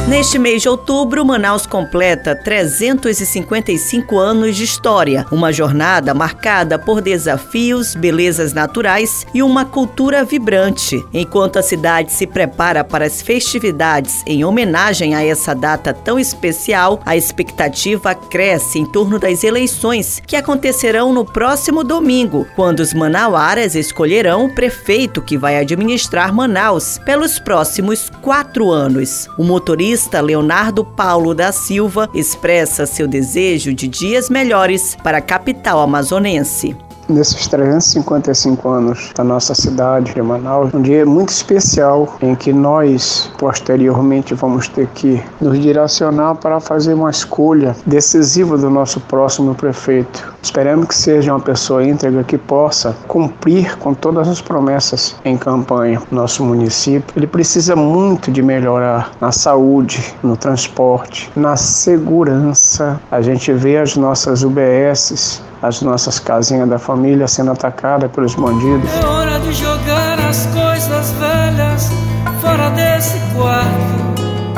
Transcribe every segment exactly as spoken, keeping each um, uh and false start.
Neste mês de outubro, Manaus completa trezentos e cinquenta e cinco anos de história, uma jornada marcada por desafios, belezas naturais e uma cultura vibrante. Enquanto a cidade se prepara para as festividades em homenagem a essa data tão especial, a expectativa cresce em torno das eleições que acontecerão no próximo domingo, quando os manauaras escolherão o prefeito que vai administrar Manaus pelos próximos quatro anos. O motorista Leonardo Paulo da Silva expressa seu desejo de dias melhores para a capital amazonense. Nesses trezentos e cinquenta e cinco anos da nossa cidade de Manaus, um dia muito especial em que nós, posteriormente, vamos ter que nos direcionar para fazer uma escolha decisiva do nosso próximo prefeito. Esperamos que seja uma pessoa íntegra que possa cumprir com todas as promessas em campanha. Nosso município, ele precisa muito de melhorar na saúde, no transporte, na segurança. A gente vê as nossas U B Ss, as nossas casinhas da família sendo atacadas pelos bandidos. É hora de jogar as coisas velhas fora desse quarto.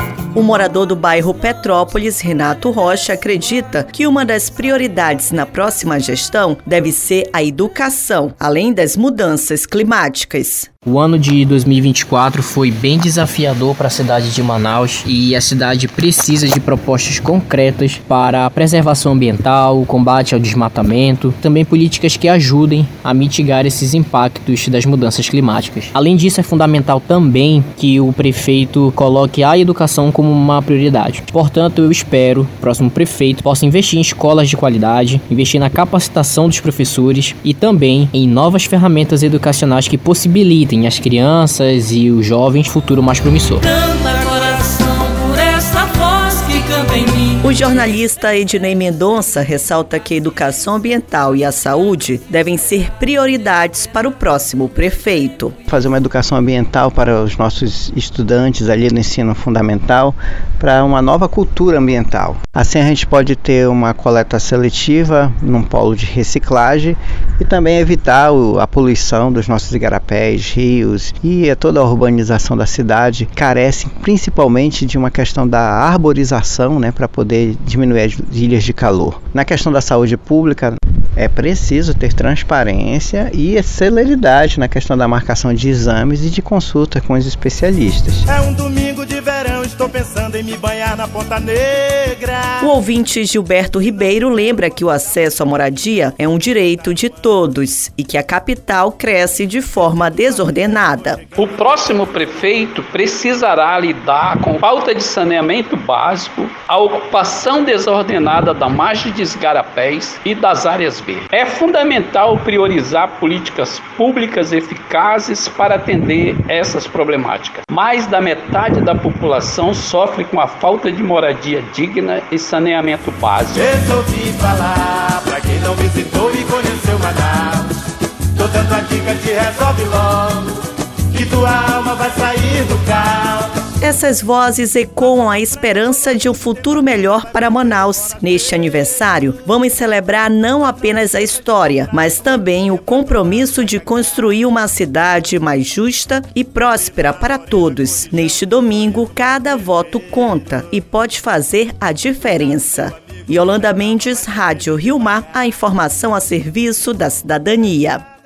O morador do bairro Petrópolis, Renato Rocha, acredita que uma das prioridades na próxima gestão deve ser a educação, além das mudanças climáticas. O ano de dois mil e vinte e quatro foi bem desafiador para a cidade de Manaus e a cidade precisa de propostas concretas para a preservação ambiental, o combate ao desmatamento, também políticas que ajudem a mitigar esses impactos das mudanças climáticas. Além disso, é fundamental também que o prefeito coloque a educação como uma prioridade. Portanto, eu espero que o próximo prefeito possa investir em escolas de qualidade, investir na capacitação dos professores e também em novas ferramentas educacionais que possibilitem as crianças e os jovens futuro mais promissor. Canta coração por essa voz que canta em mim. O jornalista Ednei Mendonça ressalta que a educação ambiental e a saúde devem ser prioridades para o próximo prefeito. Fazer uma educação ambiental para os nossos estudantes ali no ensino fundamental, para uma nova cultura ambiental. Assim a gente pode ter uma coleta seletiva num polo de reciclagem e também evitar a poluição dos nossos igarapés, rios e toda a urbanização da cidade carece principalmente de uma questão da arborização, né, para poder diminuir as ilhas de calor. Na questão da saúde pública, é preciso ter transparência e celeridade na questão da marcação de exames e de consulta com os especialistas. É um domingo de verão, estou pensando em me banhar na Ponta Negra. O ouvinte Gilberto Ribeiro lembra que o acesso à moradia é um direito de todos e que a capital cresce de forma desordenada. O próximo prefeito precisará lidar com falta de saneamento básico, a ocupação desordenada da margem de igarapés e das áreas verdes. É fundamental priorizar políticas públicas eficazes para atender essas problemáticas. Mais da metade da população sofre com a falta de moradia digna e saneamento básico. Resolvi falar pra quem não visitou e conheceu Manaus. Tô dando a dica de resolve logo, que tua alma vai sair do caos. Essas vozes ecoam a esperança de um futuro melhor para Manaus. Neste aniversário, vamos celebrar não apenas a história, mas também o compromisso de construir uma cidade mais justa e próspera para todos. Neste domingo, cada voto conta e pode fazer a diferença. Yolanda Mendes, Rádio Rio Mar, a informação a serviço da cidadania.